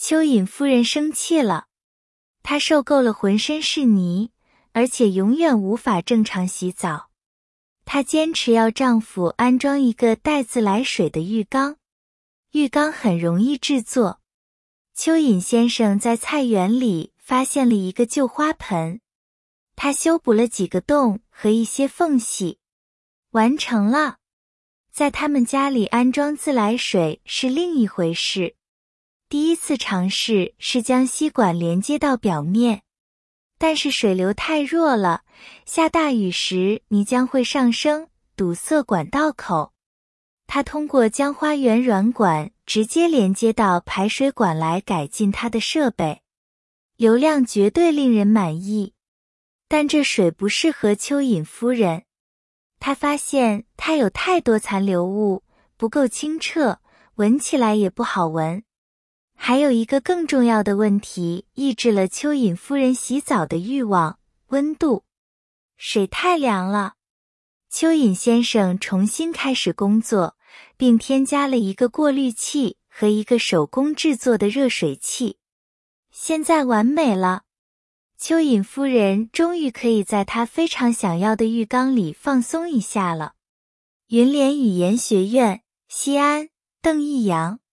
蚯蚓夫人生气了，她受够了浑身是泥，而且永远无法正常洗澡。她坚持要丈夫安装一个带自来水的浴缸。浴缸很容易制作。蚯蚓先生在菜园里发现了一个旧花盆，他修补了几个洞和一些缝隙，完成了。在他们家里安装自来水是另一回事。第一次尝试是将吸管连接到表面，但是水流太弱了，下大雨时泥浆会上升，堵塞管道口。他通过将花园软管直接连接到排水管来改进他的设备，流量绝对令人满意。但这水不适合蚯蚓夫人，他发现它有太多残留物，不够清澈，闻起来也不好闻。还有一个更重要的问题抑制了蚯蚓夫人洗澡的欲望，温度。水太凉了。蚯蚓先生重新开始工作，并添加了一个过滤器和一个手工制作的热水器。现在完美了。蚯蚓夫人终于可以在她非常想要的浴缸里放松一下了。云联语言学院，西安，邓逸阳。